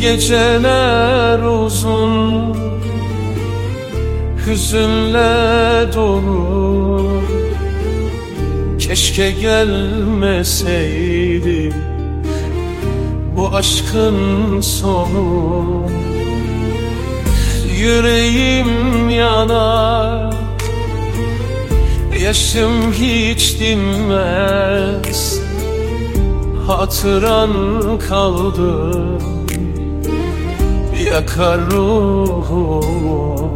Geceler uzun, hüzünle dolu. Keşke gelmeseydi bu aşkın sonu. Yüreğim yanar, yaşım hiç dinmez. Hatıran kaldı, yakar ruhumu.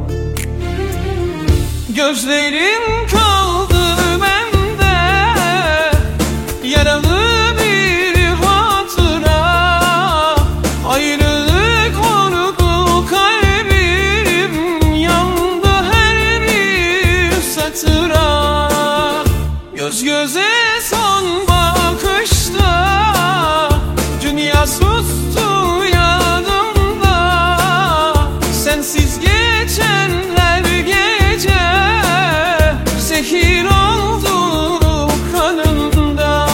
Gözlerin kaldı bende, yaralı bir hatıra. Ayrılık vurdu kalbim, yandı her bir satıra. Göz göze son bakışta dünya sustu yanımda. Sensiz geçen her gece zehir oldu kanımda.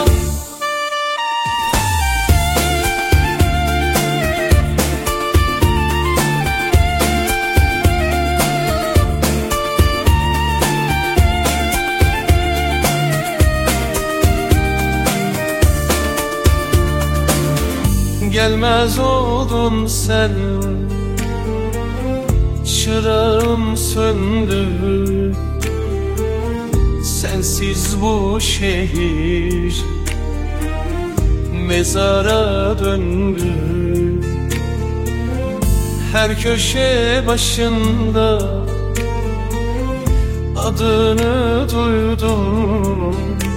Gelmez oldun sen, çırağım söndü. Sensiz bu şehir mezara döndü. Her köşe başında adını duydum.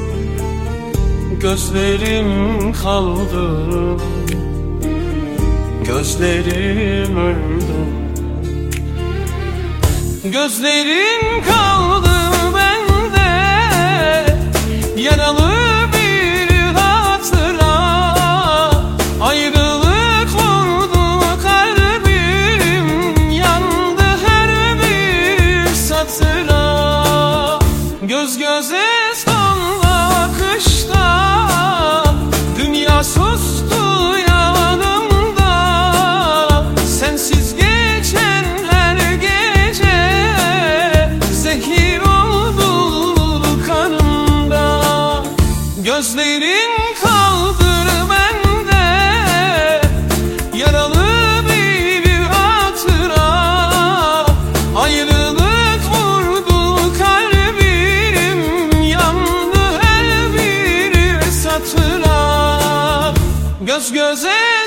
Gözlerim kaldı, gözlerim öldü. Gözlerin kaldı bende, yaralı bir hatıra. Ayrılık vurdu kalbim, yandı her bir satıra. Göz göze son bakışta dünya sustu yanımda. Sensiz geçen her gece zehir oldu kanımda. Gözlerin kaldır bende, yaralı bir hatıra. Ayrılık vurdu kalbim, yandı her bir satıra. Göz göze